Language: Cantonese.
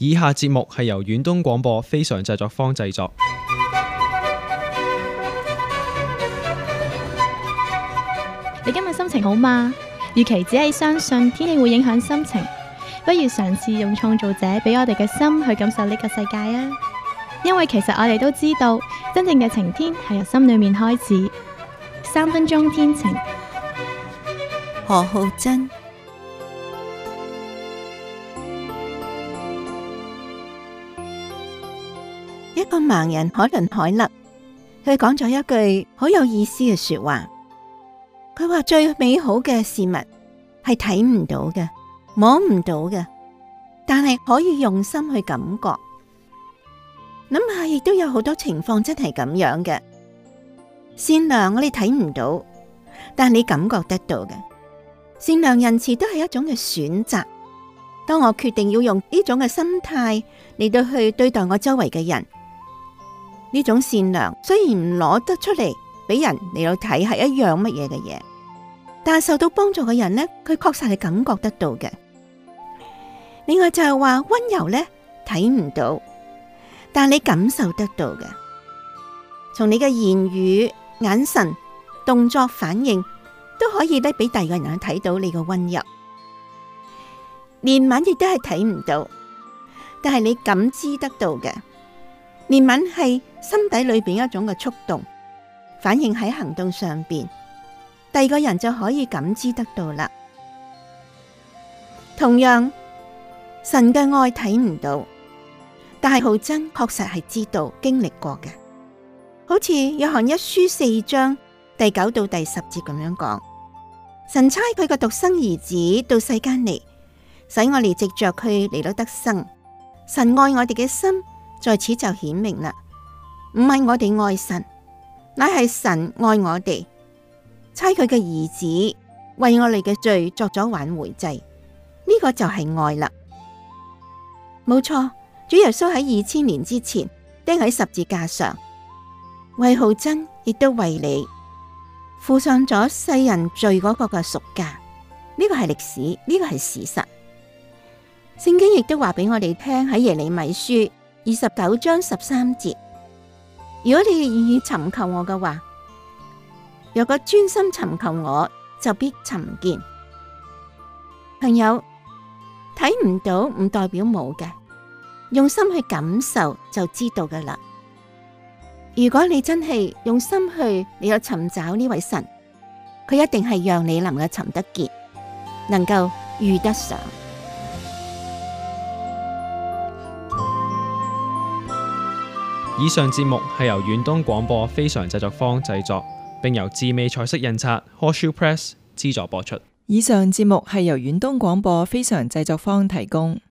以下節目係由遠東廣播非常製作坊製作。 你今日心情好嗎？與其只係相信天氣會影響心情，不如嘗試用創造者俾我哋嘅心去感受呢個世界啊！因為其實我哋都知道，真正嘅晴天係由心裏面開始。3分鐘天晴， 何浩珍。一個盲人海倫凱勒，佢講咗一句好有意思嘅說話。佢話最美好嘅事物係睇唔到嘅，摸唔到嘅，但係可以用心去感覺。諗下亦都有好多情況真係咁樣嘅。善良我哋睇唔到，但係你感覺得到嘅。善良仁慈都係一種嘅選擇。當我決定要用呢種嘅心態嚟到去對待我周圍嘅人，呢種善良雖然唔攞得出嚟俾人嚟到睇係一樣乜嘢嘅嘢，但係受到幫助嘅人呢，佢確實係感覺得到嘅。另外就係話溫柔呢，睇唔到，但係你感受得到嘅，從你嘅言語、眼神、動作、反應都可以咧俾第二個人睇到你嘅溫柔。憐憫亦都係睇唔到，但係你感知得到嘅。憐憫係心底裏邊一種嘅觸動，反映喺行動上邊，第二個人就可以感知得到啦。同樣，神嘅愛睇唔到，但係浩珍確實係知道經歷過嘅。好似約翰一書4章第9到第10節咁樣講，神差佢嘅獨生兒子到世間嚟，使我哋藉着佢嚟到得生。神愛我哋嘅心在此就顯明啦，唔係我哋愛神，乃係神愛我哋，差佢嘅兒子為我哋嘅罪作咗挽回祭，呢個就係愛啦。冇錯，主耶穌喺2000年之前釘喺十字架上，為浩珍亦都為你付上咗世人罪嗰個嘅贖價，呢個係歷史，呢個係事實。聖經亦都話俾我哋聽喺耶利米書29章13節，如果你哋願意尋求我嘅話，若果專心尋求我，就必尋見。朋友，睇唔到唔代表冇嘅，用心去感受就知道噶啦。如果你真係用心去，你有尋找呢位神，佢一定係讓你能夠尋得見，能夠遇得上。 以上節目係由遠東廣播非常製作坊製作，並由智美彩色印刷 Horseshoe Press 資助播出。 以上節目係由遠東廣播非常製作坊提供。